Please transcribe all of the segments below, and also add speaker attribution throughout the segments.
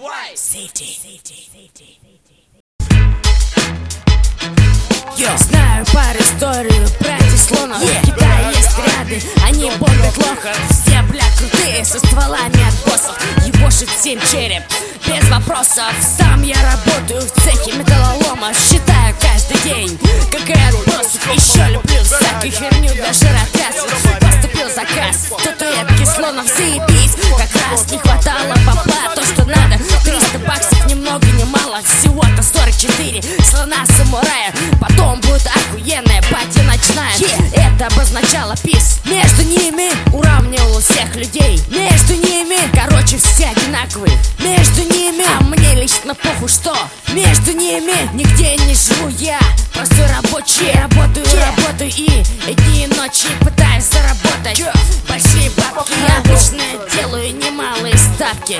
Speaker 1: Знаю пару историю про Тефлонов. В Китае есть ряды, они бомбят лохов. Все, бля, крутые, со стволами от боссов. Ебошит 7 череп, без вопросов. Сам я работаю в цехе металлоломов. Считаю каждый день, как и отбросов. Еще люблю всякую херню для жиротрясов. Поступил заказ, татуэтки слонов, заебись. Как раз не хватало бабла, то что надо. 300 баксов, ни много ни мало. Всего-то 44 слона-самурая. Потом будет охуенная пати ночная. Это обозначало пис. Между ними уравнивал всех людей. Между ними, короче, все одинаковые. Между ними, а мне лично похуй что. Между ними нигде не живу я. Просто рабочий, работаю и дни и ночи пытаюсь заработать большие бабки. Я обычно делаю немалые ставки.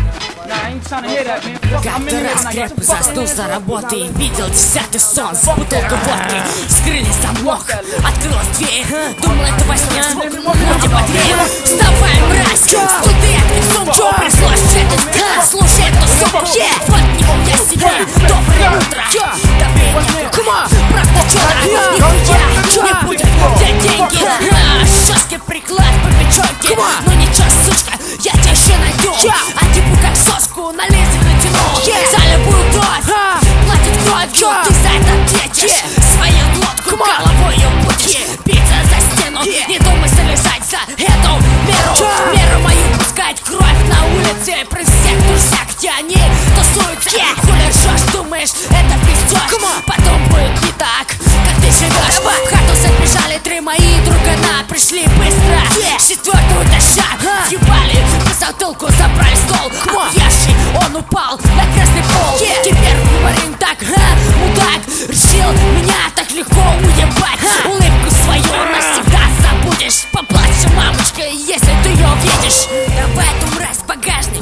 Speaker 1: Как-то раз крепко заснул за работой и видел 10-й сон с бутылкой водки. Скрыли замок, открылась дверь. Думал, это во сне звук, люди по дверь. Вставай, мразь, студент, сумку. Пришлось чекать, слушай эту суку. Вот нихуя себе, доброе утро. Добрее, правда чёрно. Нихуя не будет, где деньги. Жёсткий приклад по печёнке. Ну ничего, сучка, я тебя еще найду. А типу как соску на лезвие натянул. За любую кровь платит кровью. Ты за это ответишь свою глотку головою пути. Биться за стену, не думай залезать за эту меру мою пускать кровь на улице. При всех друзьях, где они тусуются. Хули ржёшь, думаешь, это пиздёж. Потом будет не так, как ты живёшь. В хату забежали 3 мои другана. Пришли быстро, с 4-го этажа. Въебали по затылку, забрали стол. Отъевший, он упал на красный пол. Теперь говорим так, мудак. Решил меня так легко уебать. Улыбку свою навсегда забудешь. Поплачь, мамочка, если ты ее видишь. Давай эту мразь в багажник.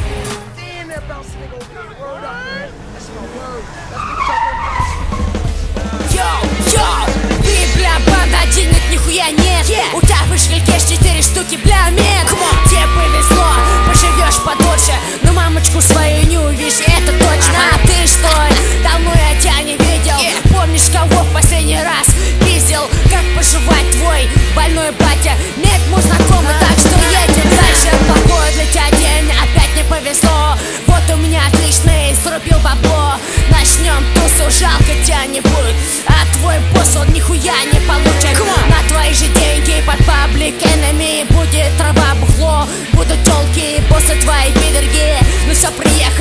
Speaker 1: Йоу, ты, бля, банда, денег нихуя нет. У тебя в кошельке 4 штуки, бля, мент. Тебе повезло, поживешь подольше, но мамочку свою не увидишь, это точно. А ты что, давно я тебя не видел. Помнишь, кого в последний раз пиздил? Как поживать твой больной батя? Нет, мы знакомы, так что едем дальше. Плохой для тебя день, опять не повезло. Вот у меня отличный, срубил бабло. Начнем тусу, жалко тебя не будет. А твой босс, он нихуя не получит. На твои же деньги под паблик enemy. Будет трава, бухло, будут тёлки, боссы твои пидорги. Ну все, приехали.